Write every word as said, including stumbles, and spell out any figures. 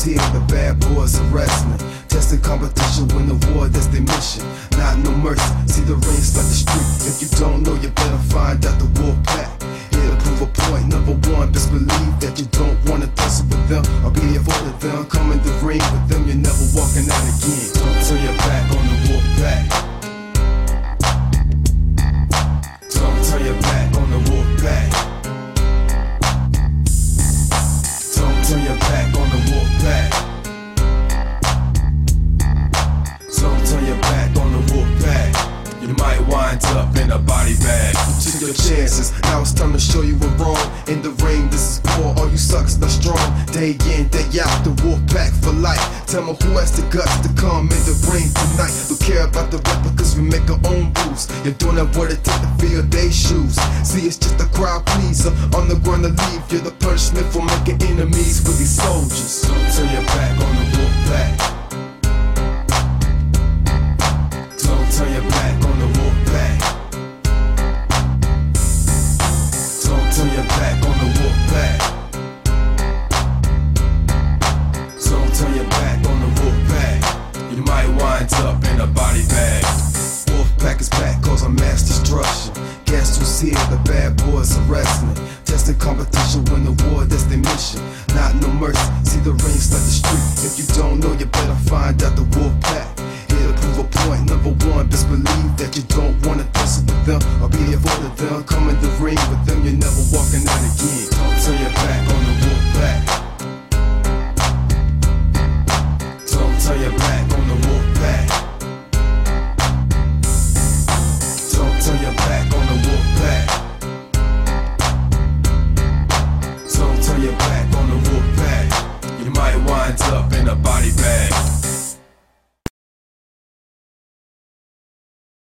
here, the bad boys are wrestling. Testing competition, win the war, that's their mission. Not no mercy, see the rings like the street. If you don't know, you better find out the wolf pack. Here to prove a point, number one, best believe that you don't wanna tussle with them or be avoided them. Come in the ring with them, you're never walking out again. Don't turn your back on the wolf pack. Don't turn your back on the wolf pack. Don't turn your back on the wolf pack. Don't turn your back on the wolf pack. You might wind up in a body bag. You took your chances, now it's time to show you we're wrong. In the ring, this is war, all you sucks not strong. Day in, day out, the wolf pack for life. Tell me who has the guts to come in the ring tonight. Don't care about the rapper cause we make our own rules. You're doing that what it take to fill their shoes. See, it's just a crowd pleaser, on the ground to leave. You're the punishment for making enemies with these soldiers. Don't turn your back on the wolf pack. Don't turn your back on the wolf pack. Don't turn your back on the wolf pack. Don't turn your back on the wolf pack. You might wind up in a body bag. Wolf pack is back cause I'm mass destruction. Guess who's here? The bad boys are wrestling. Testing competition, win the war, that's their mission. Not no mercy, see the rings like the street. If you don't know, you better find out the wolf pack. Here to prove a point, number one, best believe that you don't wanna tussle with them or be avoided them. Come in the ring with them, you're never walking out again. Don't turn your back on the wolf pack. Don't turn your back on the wolf pack. Don't turn your back on the wolf pack. Don't turn your back on the wolf pack. You might wind up in a body bag.